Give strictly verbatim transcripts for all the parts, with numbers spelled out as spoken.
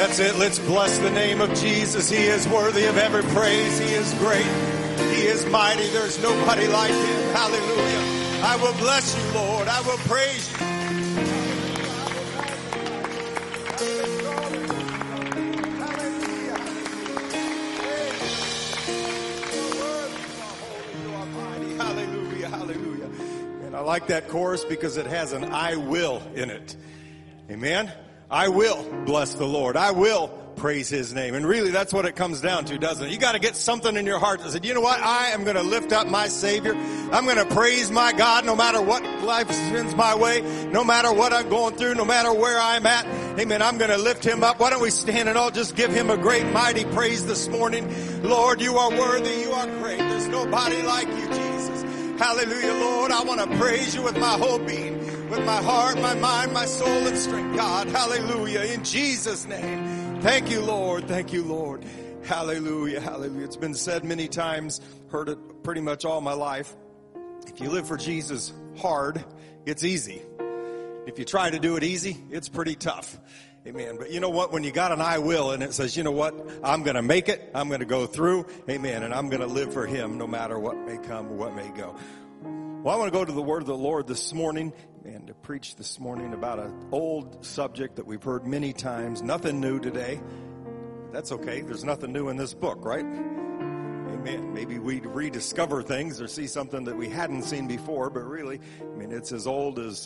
That's it. Let's bless the name of Jesus. He is worthy of every praise. He is great. He is mighty. There's nobody like him. Hallelujah. I will bless you, Lord. I will praise you. Hallelujah. Hallelujah. And I like that chorus because it has an I will in it. Amen. I will bless the Lord. I will praise his name. And really, that's what it comes down to, doesn't it? You got to get something in your heart that said, you know what? I am going to lift up my Savior. I'm going to praise my God no matter what life sends my way, no matter what I'm going through, no matter where I'm at. Amen. I'm going to lift him up. Why don't we stand and all just give him a great, mighty praise this morning? Lord, you are worthy. You are great. There's nobody like you, Jesus. Hallelujah, Lord. I want to praise you with my whole being, with my heart, my mind, my soul, and strength, God. Hallelujah. In Jesus' name. Thank you, Lord. Thank you, Lord. Hallelujah. Hallelujah. It's been said many times, heard it pretty much all my life. If you live for Jesus hard, it's easy. If you try to do it easy, it's pretty tough. Amen. But you know what? When you got an I will and it says, you know what? I'm going to make it. I'm going to go through. Amen. And I'm going to live for him no matter what may come or what may go. Well, I want to go to the word of the Lord this morning and to preach this morning about an old subject that we've heard many times. Nothing new today. That's okay. There's nothing new in this book, right? Amen. Maybe we rediscover things or see something that we hadn't seen before, but really, I mean, it's as old as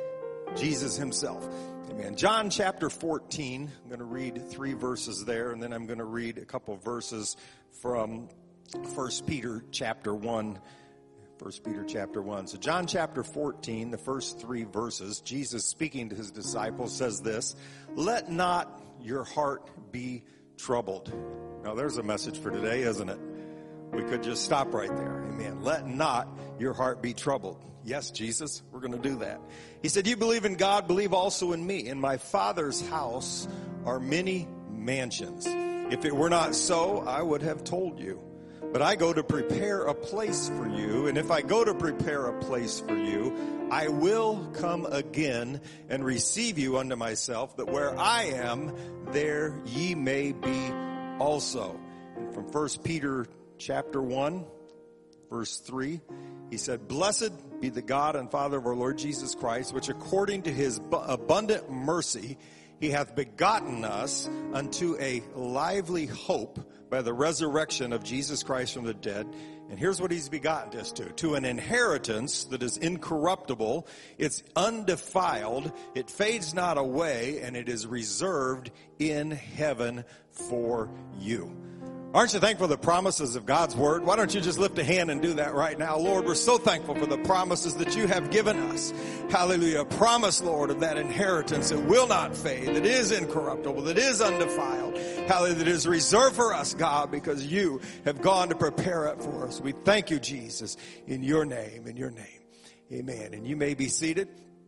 Jesus himself. Amen. John chapter fourteen. I'm going to read three verses there, and then I'm going to read a couple verses from First Peter chapter one. First Peter chapter one. So John chapter fourteen, the first three verses, Jesus speaking to his disciples says this, "Let not your heart be troubled." Now there's a message for today, isn't it? We could just stop right there. Amen. Let not your heart be troubled. Yes, Jesus, we're going to do that. He said, "You believe in God, believe also in me. In my Father's house are many mansions. If it were not so, I would have told you. But I go to prepare a place for you. And if I go to prepare a place for you, I will come again and receive you unto myself, that where I am, there ye may be also." And from First Peter chapter one, verse three, he said, "Blessed be the God and Father of our Lord Jesus Christ, which according to his abundant mercy, he hath begotten us unto a lively hope by the resurrection of Jesus Christ from the dead." And here's what he's begotten us to. "To an inheritance that is incorruptible, it's undefiled, it fades not away, and it is reserved in heaven for you." Aren't you thankful for the promises of God's word? Why don't you just lift a hand and do that right now? Lord, we're so thankful for the promises that you have given us. Hallelujah. A promise, Lord, of that inheritance that will not fade, that is incorruptible, that is undefiled. Hallelujah. That is reserved for us, God, because you have gone to prepare it for us. We thank you, Jesus, in your name, in your name. Amen. And you may be seated.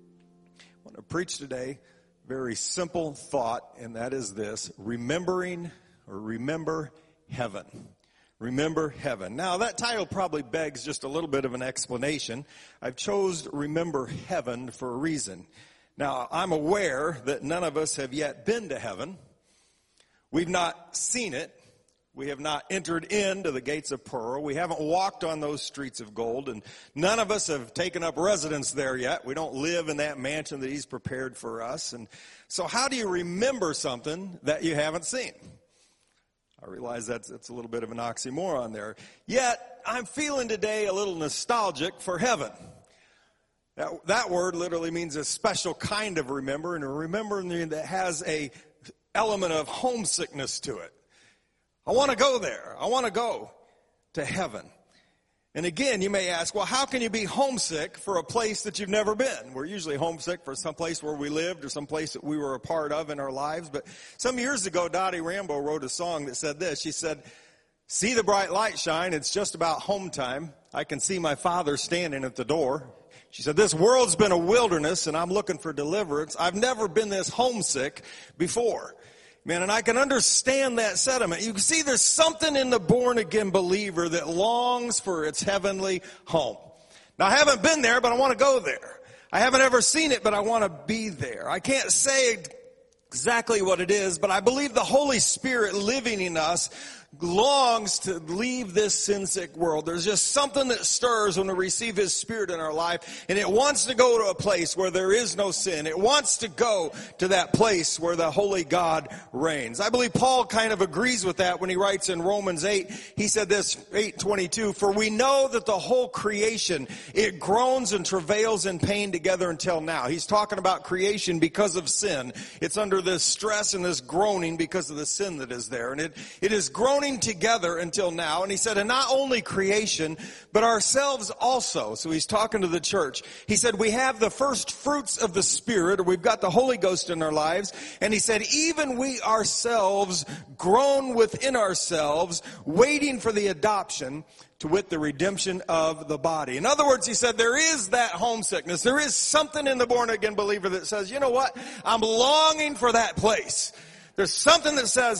I want to preach today a very simple thought, and that is this: remembering or remember heaven. Remember heaven. Now, that title probably begs just a little bit of an explanation. I've chose Remember Heaven for a reason. Now, I'm aware that none of us have yet been to heaven. We've not seen it. We have not entered into the gates of pearl. We haven't walked on those streets of gold, and none of us have taken up residence there yet. We don't live in that mansion that he's prepared for us. And so how do you remember something that you haven't seen? I realize that's, that's a little bit of an oxymoron there. Yet, I'm feeling today a little nostalgic for heaven. That, that word literally means a special kind of remember, and a remembering that has a element of homesickness to it. I want to go there. I want to go to heaven. And again, you may ask, well, how can you be homesick for a place that you've never been? We're usually homesick for some place where we lived or some place that we were a part of in our lives. But some years ago, Dottie Rambo wrote a song that said this. She said, "See the bright light shine. It's just about home time. I can see my Father standing at the door." She said, "This world's been a wilderness and I'm looking for deliverance. I've never been this homesick before." Man, and I can understand that sentiment. You can see there's something in the born-again believer that longs for its heavenly home. Now, I haven't been there, but I want to go there. I haven't ever seen it, but I want to be there. I can't say exactly what it is, but I believe the Holy Spirit living in us longs to leave this sin-sick world. There's just something that stirs when we receive His Spirit in our life, and it wants to go to a place where there is no sin. It wants to go to that place where the Holy God reigns. I believe Paul kind of agrees with that when he writes in Romans eight. He said this, eight twenty-two, "For we know that the whole creation, it groans and travails in pain together until now." He's talking about creation because of sin. It's under this stress and this groaning because of the sin that is there. And it, it is groaning together until now. And he said, and not only creation, but ourselves also. So he's talking to the church. He said, we have the first fruits of the Spirit, or we've got the Holy Ghost in our lives. And he said, even we ourselves groan within ourselves, waiting for the adoption, to wit, the redemption of the body. In other words, he said, there is that homesickness. There is something in the born-again believer that says, you know what? I'm longing for that place. There's something that says,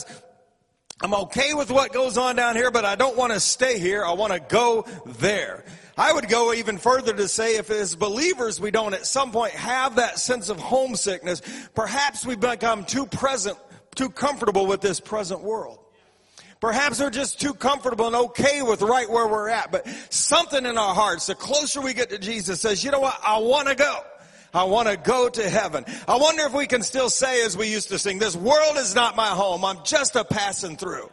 I'm okay with what goes on down here, but I don't want to stay here. I want to go there. I would go even further to say if as believers we don't at some point have that sense of homesickness, perhaps we become too present, too comfortable with this present world. Perhaps we're just too comfortable and okay with right where we're at. But something in our hearts, the closer we get to Jesus, says, you know what, I want to go. I want to go to heaven. I wonder if we can still say, as we used to sing, this world is not my home. I'm just a passing through.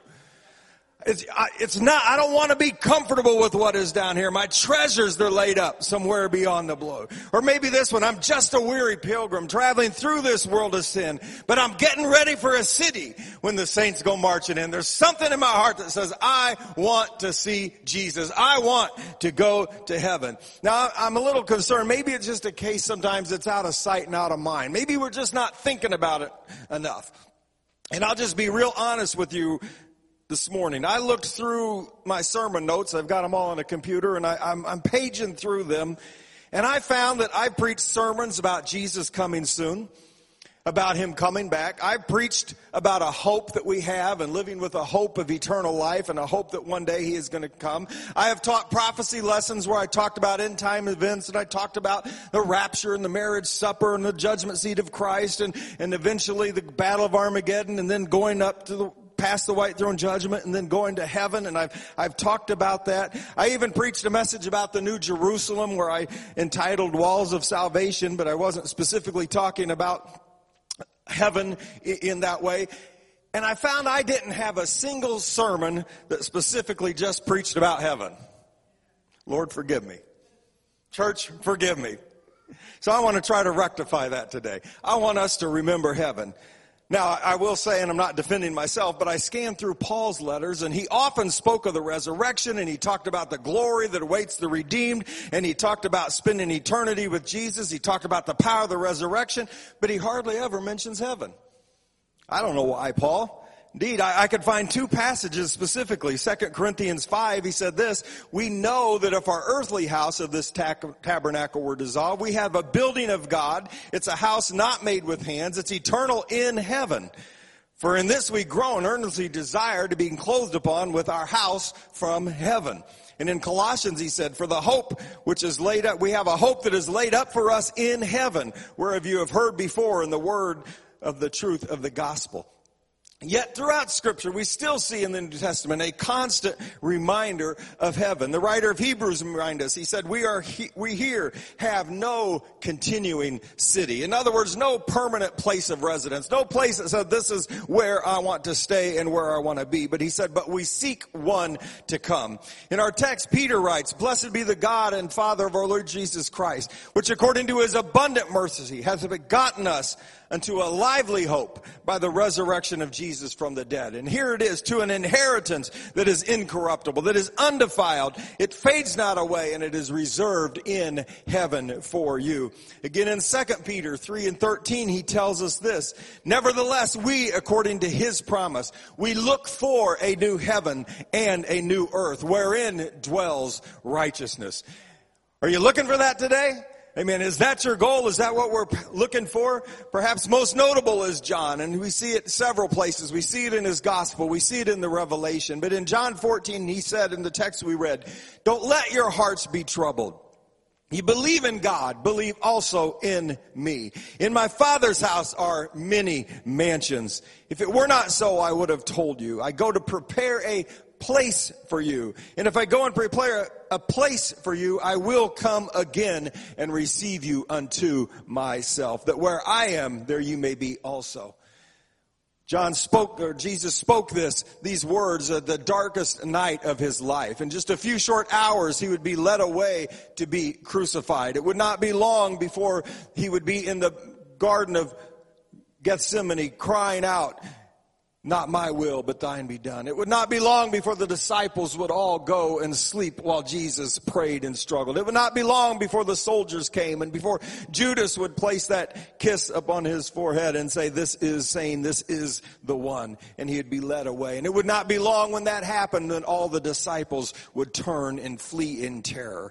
It's, it's not, I don't want to be comfortable with what is down here. My treasures, they're laid up somewhere beyond the blue. Or maybe this one, I'm just a weary pilgrim traveling through this world of sin, but I'm getting ready for a city when the saints go marching in. There's something in my heart that says, I want to see Jesus. I want to go to heaven. Now, I'm a little concerned. Maybe it's just a case sometimes it's out of sight and out of mind. Maybe we're just not thinking about it enough. And I'll just be real honest with you this morning. I looked through my sermon notes. I've got them all on a computer, and I, I'm, I'm paging through them. And I found that I preached sermons about Jesus coming soon, about Him coming back. I preached about a hope that we have and living with a hope of eternal life and a hope that one day He is going to come. I have taught prophecy lessons where I talked about end time events, and I talked about the rapture and the marriage supper and the judgment seat of Christ and, and eventually the battle of Armageddon, and then going up to the past the white throne judgment and then going to heaven. And I've, I've talked about that. I even preached a message about the New Jerusalem where I entitled Walls of Salvation, but I wasn't specifically talking about heaven in that way. And I found I didn't have a single sermon that specifically just preached about heaven. Lord, forgive me. Church, forgive me. So I want to try to rectify that today. I want us to remember heaven. Now, I will say, and I'm not defending myself, but I scanned through Paul's letters, and he often spoke of the resurrection, and he talked about the glory that awaits the redeemed, and he talked about spending eternity with Jesus. He talked about the power of the resurrection, but he hardly ever mentions heaven. I don't know why, Paul. Indeed, I, I could find two passages specifically. Second Corinthians five, he said this, we know that if our earthly house of this ta- tabernacle were dissolved, we have a building of God. It's a house not made with hands. It's eternal in heaven. For in this we groan, earnestly desire to be enclosed upon with our house from heaven. And in Colossians, he said, for the hope which is laid up, we have a hope that is laid up for us in heaven, whereof you have heard before in the word of the truth of the gospel. Yet throughout Scripture, we still see in the New Testament a constant reminder of heaven. The writer of Hebrews reminds us, he said, we are he, we here have no continuing city. In other words, no permanent place of residence, no place that said this is where I want to stay and where I want to be. But he said, but we seek one to come. In our text, Peter writes, blessed be the God and Father of our Lord Jesus Christ, which according to His abundant mercy hath begotten us unto a lively hope by the resurrection of Jesus from the dead. And here it is, to an inheritance that is incorruptible, that is undefiled. It fades not away, and it is reserved in heaven for you. Again, in Second Peter three and thirteen, he tells us this, nevertheless, we, according to His promise, we look for a new heaven and a new earth, wherein dwells righteousness. Are you looking for that today? Amen. Is that your goal? Is that what we're looking for? Perhaps most notable is John, and we see it several places. We see it in his gospel. We see it in the Revelation. But in John fourteen, he said in the text we read, don't let your hearts be troubled. You believe in God, believe also in me. In my Father's house are many mansions. If it were not so, I would have told you. I go to prepare a place for you. And if I go and prepare a place for you, I will come again and receive you unto myself, that where I am, there you may be also. John spoke, or Jesus spoke this, these words at the darkest night of his life. In just a few short hours, he would be led away to be crucified. It would not be long before he would be in the Garden of Gethsemane crying out, "Not my will, but thine be done." It would not be long before the disciples would all go and sleep while Jesus prayed and struggled. It would not be long before the soldiers came and before Judas would place that kiss upon his forehead and say, "This is saying, this is the one," and he would be led away. And it would not be long when that happened that all the disciples would turn and flee in terror.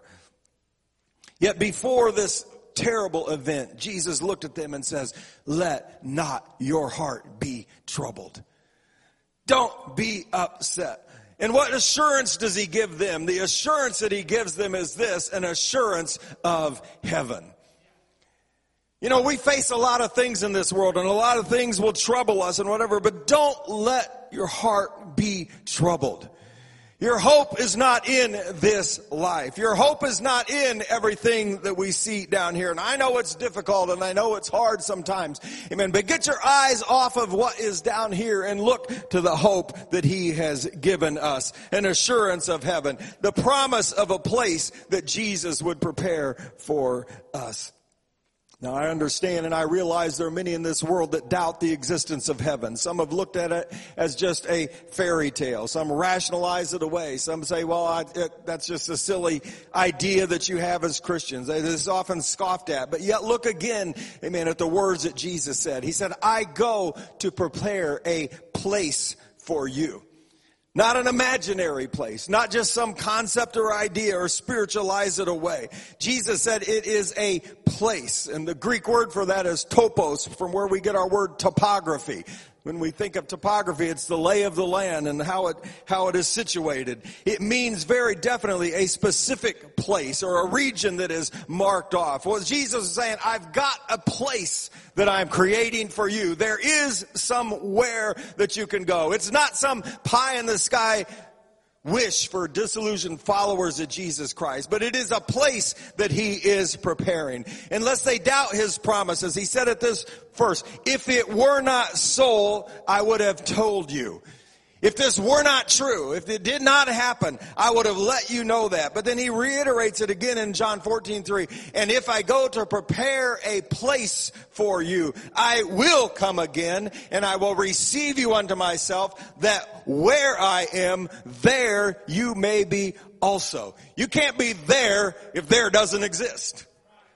Yet before this terrible event, Jesus looked at them and says, "Let not your heart be troubled." Don't be upset. And what assurance does he give them? The assurance that he gives them is this, an assurance of heaven. You know, we face a lot of things in this world, and a lot of things will trouble us and whatever, but don't let your heart be troubled. Your hope is not in this life. Your hope is not in everything that we see down here. And I know it's difficult and I know it's hard sometimes. Amen. But get your eyes off of what is down here and look to the hope that he has given us. An assurance of heaven. The promise of a place that Jesus would prepare for us. Now, I understand and I realize there are many in this world that doubt the existence of heaven. Some have looked at it as just a fairy tale. Some rationalize it away. Some say, well, I, it, that's just a silly idea that you have as Christians. It is often scoffed at. But yet look again, amen, at the words that Jesus said. He said, "I go to prepare a place for you." Not an imaginary place, not just some concept or idea or spiritualize it away. Jesus said it is a place, and the Greek word for that is topos, from where we get our word topography. When we think of topography, it's the lay of the land and how it, how it is situated. It means very definitely a specific place or a region that is marked off. Well, Jesus is saying, I've got a place that I'm creating for you. There is somewhere that you can go. It's not some pie in the sky wish for disillusioned followers of Jesus Christ, but it is a place that he is preparing. Unless they doubt his promises, he said it this first, "If it were not so, I would have told you." If this were not true, if it did not happen, I would have let you know that. But then he reiterates it again in John fourteen three. "And if I go to prepare a place for you, I will come again and I will receive you unto myself, that where I am, there you may be also." You can't be there if there doesn't exist.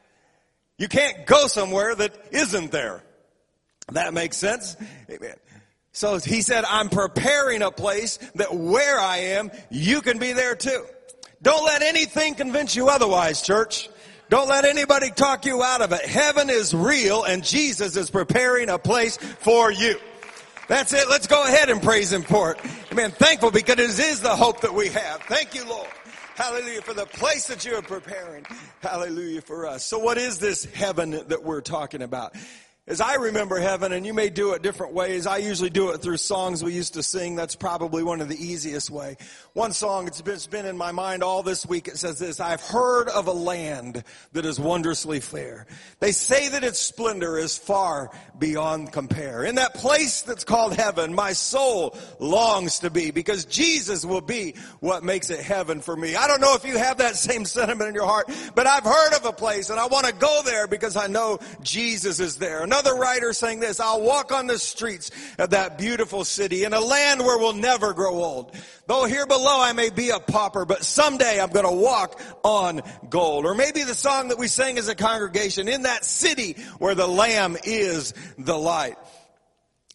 You can't go somewhere that isn't there. That makes sense? Amen. So he said, I'm preparing a place that where I am, you can be there too. Don't let anything convince you otherwise, church. Don't let anybody talk you out of it. Heaven is real and Jesus is preparing a place for you. That's it. Let's go ahead and praise him for it. Amen. Thankful because it is the hope that we have. Thank you, Lord. Hallelujah, for the place that you are preparing. Hallelujah for us. So what is this heaven that we're talking about? As I remember heaven, and you may do it different ways, I usually do it through songs we used to sing. That's probably one of the easiest way. One song, it's been, it's been in my mind all this week. It says this, "I've heard of a land that is wondrously fair. They say that its splendor is far beyond compare. In that place that's called heaven, my soul longs to be, because Jesus will be what makes it heaven for me." I don't know if you have that same sentiment in your heart, but I've heard of a place and I want to go there because I know Jesus is there. Another writer saying this, "I'll walk on the streets of that beautiful city in a land where we'll never grow old. Though here below I may be a pauper, but someday I'm going to walk on gold." Or maybe the song that we sang as a congregation, "In that city where the Lamb is the light."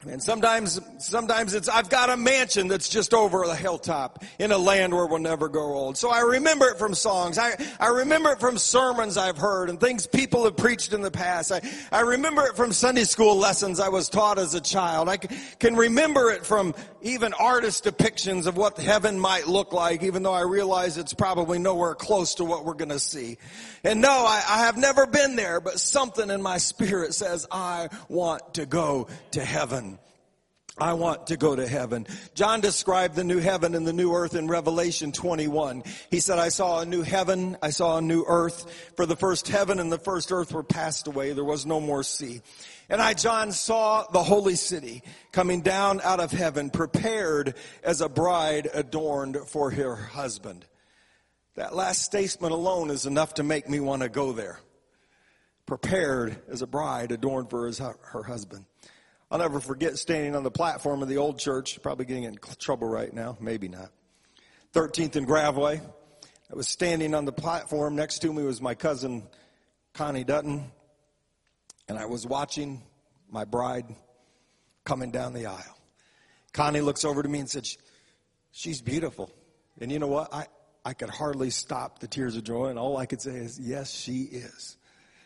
And sometimes, sometimes it's, I've got a mansion that's just over the hilltop in a land where we'll never grow old. So I remember it from songs. I, I remember it from sermons I've heard and things people have preached in the past. I, I remember it from Sunday school lessons I was taught as a child. I can remember it from even artist depictions of what heaven might look like, even though I realize it's probably nowhere close to what we're going to see. And no, I, I have never been there, but something in my spirit says I want to go to heaven. I want to go to heaven. John described the new heaven and the new earth in Revelation twenty-one. He said, I saw a new heaven, I saw a new earth. For the first heaven and the first earth were passed away. There was no more sea. And I, John, saw the holy city coming down out of heaven, prepared as a bride adorned for her husband. That last statement alone is enough to make me want to go there. Prepared as a bride adorned for his, her husband. I'll never forget standing on the platform of the old church, probably getting in trouble right now, maybe not. thirteenth and Graveway. I was standing on the platform. Next to me was my cousin, Connie Dutton. And I was watching my bride coming down the aisle. Connie looks over to me and said, she's beautiful. And you know what? I, I could hardly stop the tears of joy. And all I could say is, yes, she is.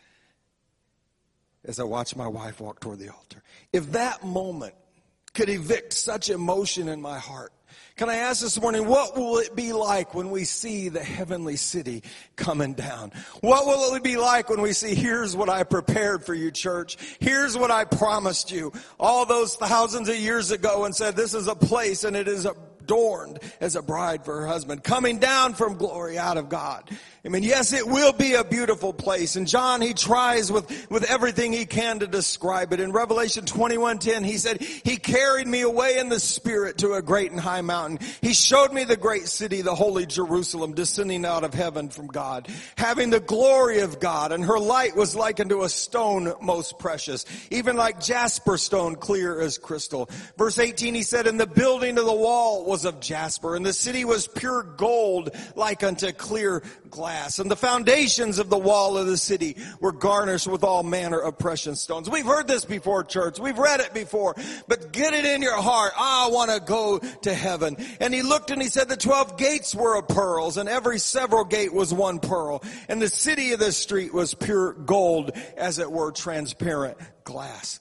As I watched my wife walk toward the altar. If that moment could evict such emotion in my heart, can I ask this morning, what will it be like when we see the heavenly city coming down? What will it be like when we see, here's what I prepared for you, church. Here's what I promised you all those thousands of years ago and said, this is a place and it is adorned as a bride for her husband, coming down from glory out of God. I mean, yes, it will be a beautiful place. And John, he tries with, with everything he can to describe it. In Revelation twenty-one ten, he said, he carried me away in the spirit to a great and high mountain. He showed me the great city, the holy Jerusalem, descending out of heaven from God, having the glory of God. And her light was like unto a stone most precious, even like jasper stone, clear as crystal. Verse eighteen, he said, and the building of the wall was of jasper, and the city was pure gold, like unto clear glass. And the foundations of the wall of the city were garnished with all manner of precious stones. We've heard this before, church. We've read it before. But get it in your heart. I want to go to heaven. And he looked and he said the twelve gates were of pearls, and every several gate was one pearl. And the city of the street was pure gold, as it were transparent glass.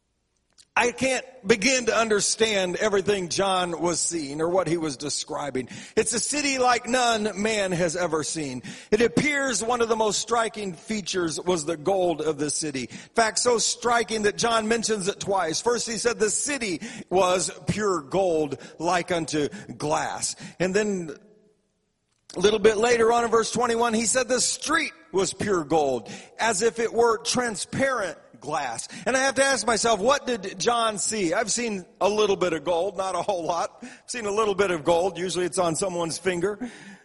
I can't begin to understand everything John was seeing or what he was describing. It's a city like none man has ever seen. It appears one of the most striking features was the gold of the city. In fact, so striking that John mentions it twice. First he said the city was pure gold like unto glass. And then a little bit later on in verse twenty-one, he said the street was pure gold, as if it were transparent glass. And I have to ask myself, what did John see? I've seen a little bit of gold, not a whole lot. I've seen a little bit of gold. Usually it's on someone's finger.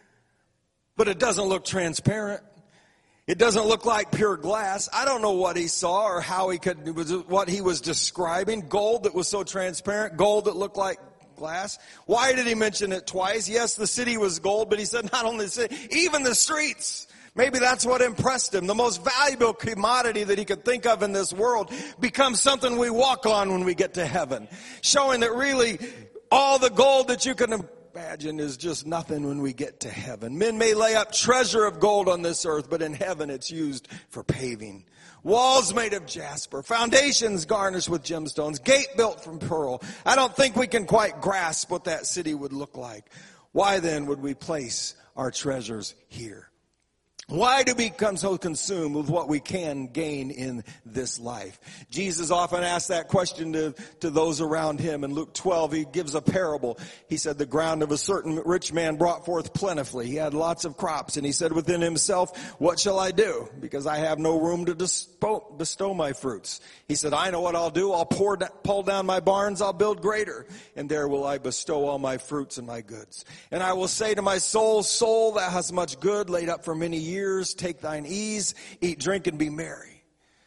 But it doesn't look transparent. It doesn't look like pure glass. I don't know what he saw or how he could, what he was describing. Gold that was so transparent, gold that looked like glass. Why did he mention it twice? Yes, the city was gold, but he said not only the city, even the streets. Maybe that's what impressed him. The most valuable commodity that he could think of in this world becomes something we walk on when we get to heaven. Showing that really all the gold that you can imagine is just nothing when we get to heaven. Men may lay up treasure of gold on this earth, but in heaven it's used for paving. Walls made of jasper, foundations garnished with gemstones, gate built from pearl. I don't think we can quite grasp what that city would look like. Why then would we place our treasures here? Why do we become so consumed with what we can gain in this life? Jesus often asked that question to, to those around him. In Luke twelve, he gives a parable. He said, the ground of a certain rich man brought forth plentifully. He had lots of crops. And he said within himself, what shall I do? Because I have no room to dispo- bestow my fruits. He said, I know what I'll do. I'll pour, pull down my barns. I'll build greater. And there will I bestow all my fruits and my goods. And I will say to my soul, soul, thou hast much good laid up for many years. Take thine ease, eat, drink, and be merry.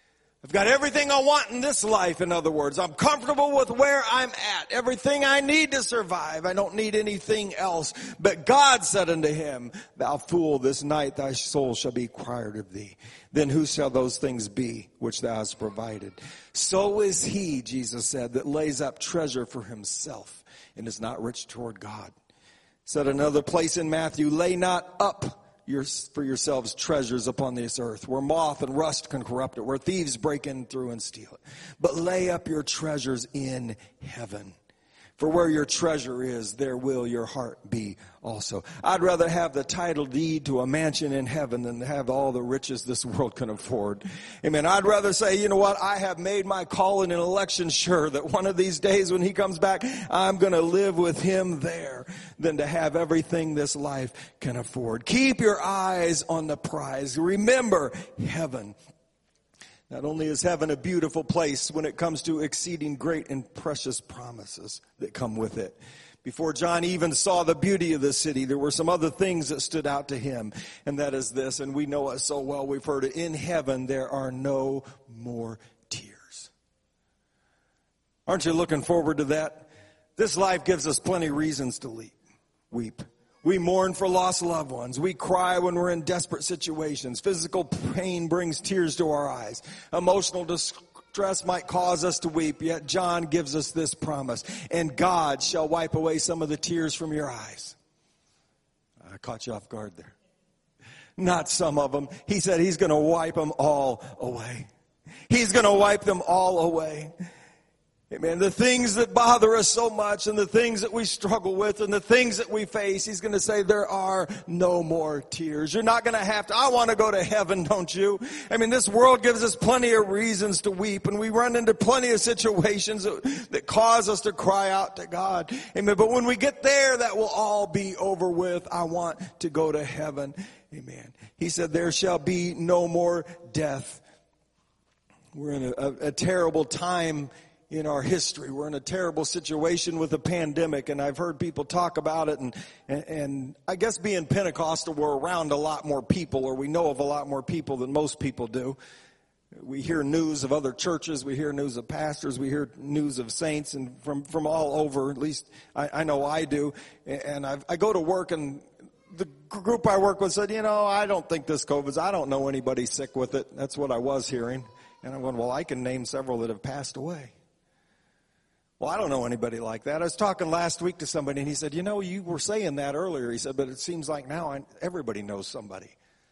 I've got everything I want in this life, in other words. I'm comfortable with where I'm at. Everything I need to survive. I don't need anything else. But God said unto him, thou fool, this night thy soul shall be required of thee. Then who shall those things be which thou hast provided? So is he, Jesus said, that lays up treasure for himself and is not rich toward God. Said another place in Matthew, lay not up Your, for yourselves treasures upon this earth, where moth and rust can corrupt it, where thieves break in through and steal it. But lay up your treasures in heaven. For where your treasure is, there will your heart be also. I'd rather have the title deed to a mansion in heaven than to have all the riches this world can afford. Amen. I'd rather say, you know what, I have made my call in an election sure that one of these days when he comes back, I'm going to live with him there than to have everything this life can afford. Keep your eyes on the prize. Remember heaven. Not only is heaven a beautiful place when it comes to exceeding great and precious promises that come with it. Before John even saw the beauty of the city, there were some other things that stood out to him. And that is this, and we know it so well, we've heard it. In heaven, there are no more tears. Aren't you looking forward to that? This life gives us plenty of reasons to leap, weep. We mourn for lost loved ones. We cry when we're in desperate situations. Physical pain brings tears to our eyes. Emotional distress might cause us to weep, yet John gives us this promise. And God shall wipe away some of the tears from your eyes. I caught you off guard there. Not some of them. He said he's going to wipe them all away. He's going to wipe them all away. Amen. The things that bother us so much and the things that we struggle with and the things that we face, he's going to say there are no more tears. You're not going to have to. I want to go to heaven, don't you? I mean, this world gives us plenty of reasons to weep, and we run into plenty of situations that, that cause us to cry out to God. Amen. But when we get there, that will all be over with. I want to go to heaven. Amen. He said there shall be no more death. We're in a, a, a terrible time in our history. We're in a terrible situation with the pandemic, and I've heard people talk about it, and, and, and I guess being Pentecostal, we're around a lot more people, or we know of a lot more people than most people do. We hear news of other churches, we hear news of pastors, we hear news of saints, and from, from all over, at least I, I know I do, and I've, I go to work, and the group I work with said, you know, I don't think this COVID's, I don't know anybody sick with it. That's what I was hearing. And I'm going, well, I can name several that have passed away. Well, I don't know anybody like that. I was talking last week to somebody, and he said, you know, you were saying that earlier. He said, but it seems like now I, everybody knows somebody.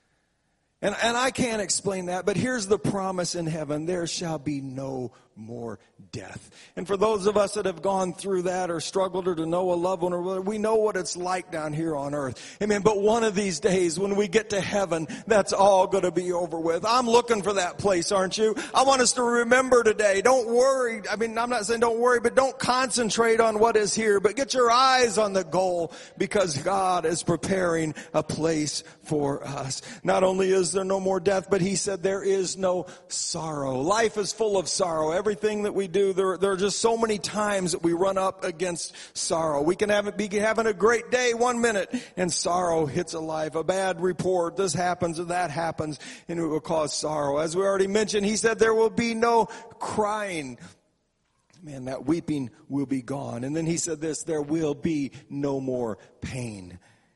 And, and I can't explain that, but here's the promise in heaven. There shall be no more death. And for those of us that have gone through that or struggled or to know a loved one, or whatever, we know what it's like down here on earth. Amen. But one of these days when we get to heaven, that's all going to be over with. I'm looking for that place, aren't you? I want us to remember today. Don't worry. I mean, I'm not saying don't worry, but don't concentrate on what is here, but get your eyes on the goal, because God is preparing a place for us. Not only is there no more death, but he said there is no sorrow. Life is full of sorrow. Everything that we do, there, there are just so many times that we run up against sorrow. We can have, be having a great day one minute, and sorrow hits a life. A bad report, this happens and that happens, and it will cause sorrow. As we already mentioned, he said there will be no crying. Man, that weeping will be gone. And then he said this, there will be no more pain.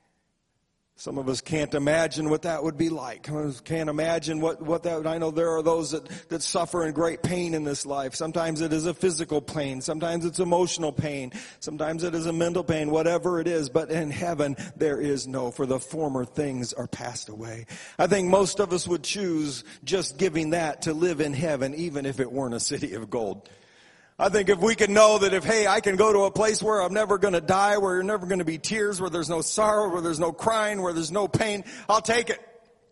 Some of us can't imagine what that would be like. Can't imagine what, what that would, I know there are those that, that suffer in great pain in this life. Sometimes it is a physical pain. Sometimes it's emotional pain. Sometimes it is a mental pain, whatever it is. But in heaven, there is no, for the former things are passed away. I think most of us would choose just giving that to live in heaven, even if it weren't a city of gold. I think if we can know that if, hey, I can go to a place where I'm never going to die, where there's never going to be tears, where there's no sorrow, where there's no crying, where there's no pain, I'll take it.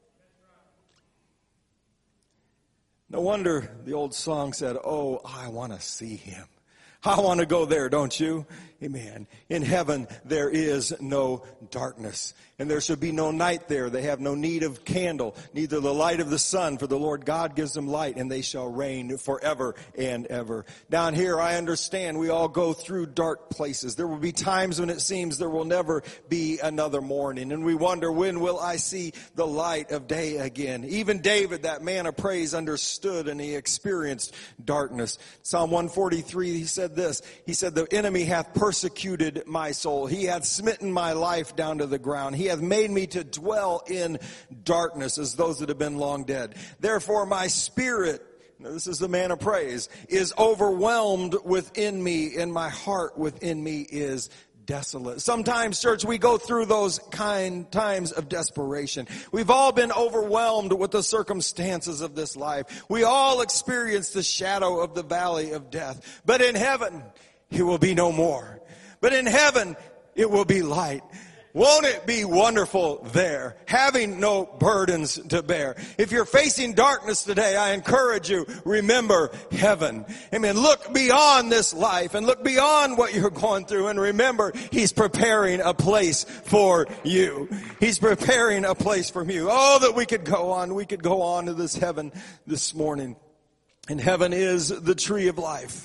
No wonder the old song said, oh, I want to see him. I want to go there, don't you? Amen. In heaven, there is no darkness, and there shall be no night there. They have no need of candle, neither the light of the sun, for the Lord God gives them light, and they shall reign forever and ever. Down here, I understand we all go through dark places. There will be times when it seems there will never be another morning, and we wonder, when will I see the light of day again? Even David, that man of praise, understood, and he experienced darkness. Psalm one forty-three, he said this. He said, the enemy hath persecuted my soul. He hath smitten my life down to the ground. He hath made me to dwell in darkness as those that have been long dead. Therefore my spirit, now this is the man of praise, is overwhelmed within me, and my heart within me is desolate. Sometimes, church, we go through those kind times of desperation. We've all been overwhelmed with the circumstances of this life. We all experience the shadow of the valley of death. But in heaven, it will be no more. But in heaven, it will be light. Won't it be wonderful there, having no burdens to bear? If you're facing darkness today, I encourage you, remember heaven. Amen. Look beyond this life and look beyond what you're going through, and remember, He's preparing a place for you. He's preparing a place for you. Oh, that we could go on. We could go on to this heaven this morning. And heaven is the tree of life.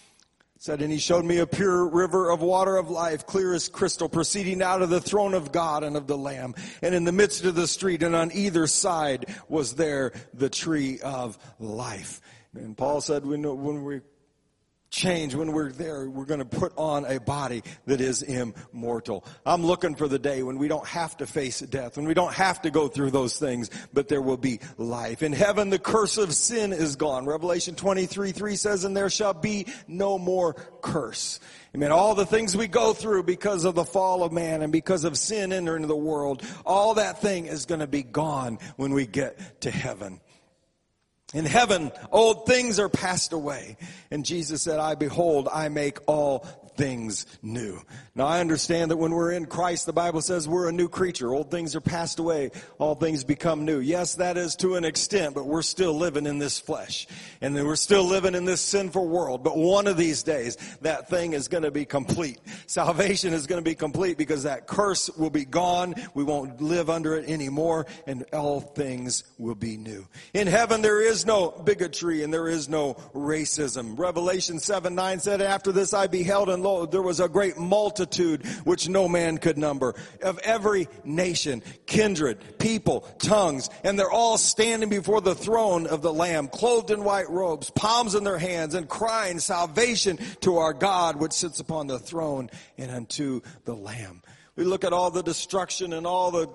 Said, and He showed me a pure river of water of life, clear as crystal, proceeding out of the throne of God and of the Lamb. And in the midst of the street and on either side was there the tree of life. And Paul said, when, when we change, when we're there, we're going to put on a body that is immortal. I'm looking for the day when we don't have to face death, when we don't have to go through those things, but there will be life. In heaven, the curse of sin is gone. Revelation twenty-three three says, and there shall be no more curse. Amen. All the things we go through because of the fall of man and because of sin entering the world, all that thing is going to be gone when we get to heaven. In heaven, old things are passed away. And Jesus said, I behold, I make all things new. Now I understand that when we're in Christ, the Bible says we're a new creature. Old things are passed away. All things become new. Yes, that is to an extent, but we're still living in this flesh. And then we're still living in this sinful world. But one of these days, that thing is going to be complete. Salvation is going to be complete because that curse will be gone. We won't live under it anymore. And all things will be new. In heaven, there is no bigotry and there is no racism. Revelation seven nine said, after this I beheld, and lo, there was a great multitude which no man could number, of every nation, kindred, people, tongues, and they're all standing before the throne of the Lamb, clothed in white robes, palms in their hands, and crying salvation to our God which sits upon the throne and unto the Lamb. We look at all the destruction and all the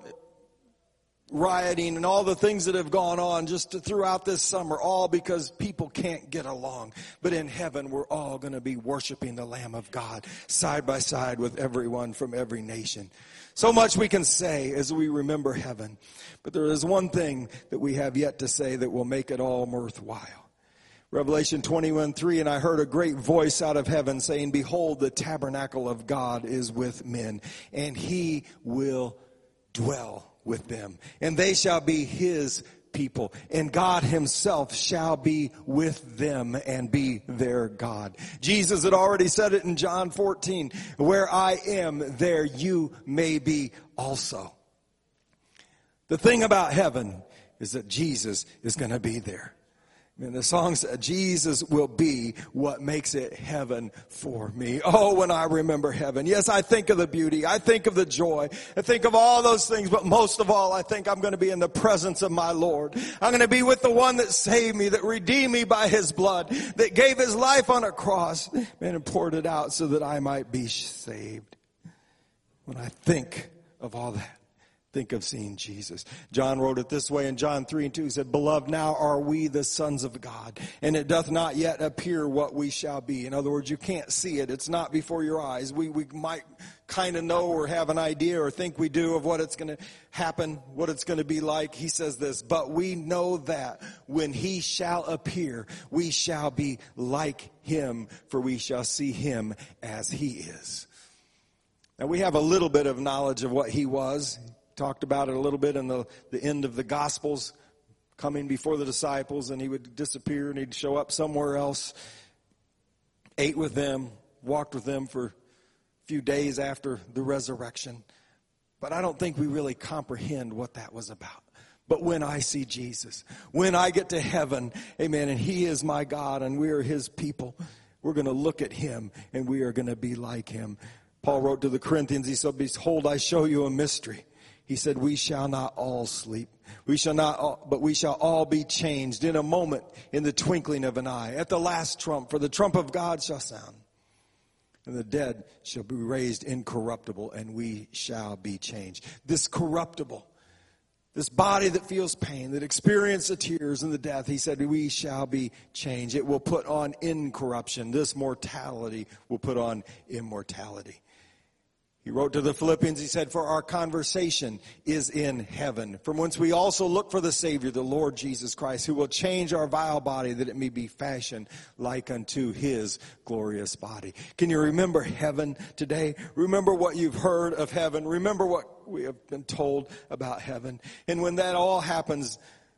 rioting and all the things that have gone on just throughout this summer, all because people can't get along. But in heaven, we're all going to be worshiping the Lamb of God side by side with everyone from every nation. So much we can say as we remember heaven. But there is one thing that we have yet to say that will make it all worthwhile. Revelation twenty-one three, and I heard a great voice out of heaven saying, behold, the tabernacle of God is with men, and He will dwell with them, and they shall be His people, and God Himself shall be with them and be their God. Jesus had already said it in John fourteen, where I am, there you may be also. The thing about heaven is that Jesus is going to be there. And the song said, Jesus will be what makes it heaven for me. Oh, when I remember heaven. Yes, I think of the beauty. I think of the joy. I think of all those things. But most of all, I think I'm going to be in the presence of my Lord. I'm going to be with the one that saved me, that redeemed me by His blood, that gave His life on a cross and poured it out so that I might be saved. When I think of all that, think of seeing Jesus. John wrote it this way in John three and two. He said, beloved, now are we the sons of God, and it doth not yet appear what we shall be. In other words, you can't see it. It's not before your eyes. We, we might kind of know or have an idea or think we do of what it's going to happen, what it's going to be like. He says this, but we know that when He shall appear, we shall be like Him, for we shall see Him as He is. Now, we have a little bit of knowledge of what He was. Talked about it a little bit in the, the end of the Gospels, coming before the disciples, and He would disappear and He'd show up somewhere else, ate with them, walked with them for few days after the resurrection. But I don't think we really comprehend what that was about. But when I see Jesus, when I get to heaven, amen, and he is my God and we are his people, we're going to look at him and we are going to be like him. Paul wrote to the Corinthians, he said, behold, I show you a mystery. He said, we shall not all sleep. We shall not, all, but we shall all be changed in a moment, in the twinkling of an eye, at the last trump, for the trump of God shall sound. And the dead shall be raised incorruptible, and we shall be changed. This corruptible, this body that feels pain, that experiences the tears and the death, he said, we shall be changed. It will put on incorruption. This mortality will put on immortality. He wrote to the Philippians, he said, for our conversation is in heaven, from whence we also look for the Savior, the Lord Jesus Christ, who will change our vile body that it may be fashioned like unto his glorious body. Can you remember heaven today? Remember what you've heard of heaven. Remember what we have been told about heaven. And when that all happens,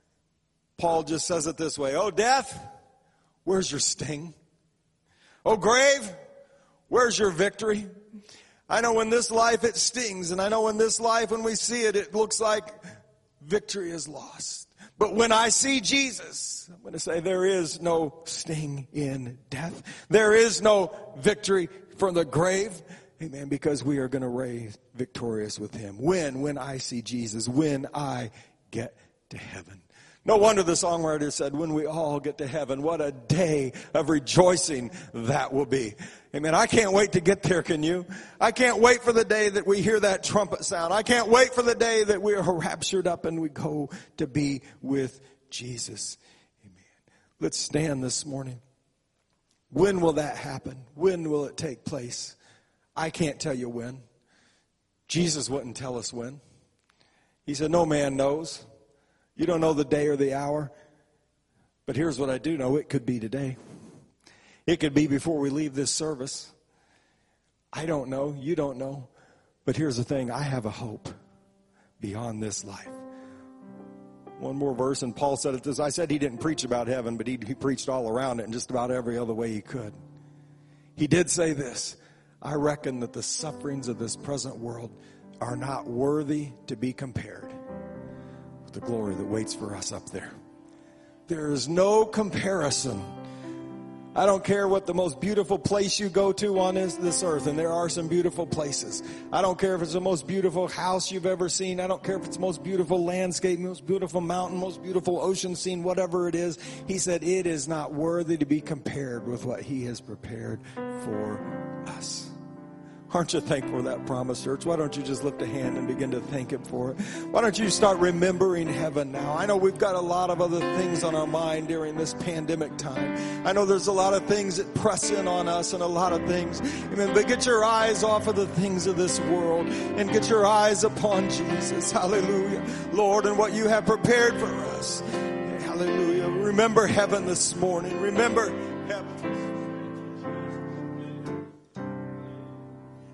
Paul just says it this way, oh, death, where's your sting? Oh, grave, where's your victory? I know in this life it stings, and I know in this life when we see it, it looks like victory is lost. But when I see Jesus, I'm going to say there is no sting in death. There is no victory from the grave. Amen. Because we are going to rise victorious with him. When? When I see Jesus. When I get to heaven. No wonder the songwriter said, when we all get to heaven, what a day of rejoicing that will be. Amen. I can't wait to get there, can you? I can't wait for the day that we hear that trumpet sound. I can't wait for the day that we are raptured up and we go to be with Jesus. Amen. Let's stand this morning. When will that happen? When will it take place? I can't tell you when. Jesus wouldn't tell us when. He said, no man knows. You don't know the day or the hour. But here's what I do know. It could be today. It could be before we leave this service. I don't know. You don't know. But here's the thing. I have a hope beyond this life. One more verse, and Paul said it this. I said he didn't preach about heaven, but he, he preached all around it in just about every other way he could. He did say this. I reckon that the sufferings of this present world are not worthy to be compared with the glory that waits for us up there. There is no comparison. I don't care what the most beautiful place you go to on this, this earth, and there are some beautiful places. I don't care if it's the most beautiful house you've ever seen. I don't care if it's the most beautiful landscape, most beautiful mountain, most beautiful ocean scene, whatever it is. He said it is not worthy to be compared with what he has prepared for us. Aren't you thankful for that promise, church? Why don't you just lift a hand and begin to thank him for it? Why don't you start remembering heaven now? I know we've got a lot of other things on our mind during this pandemic time. I know there's a lot of things that press in on us and a lot of things. Amen. But get your eyes off of the things of this world and get your eyes upon Jesus. Hallelujah. Lord, and what you have prepared for us. Hallelujah. Remember heaven this morning. Remember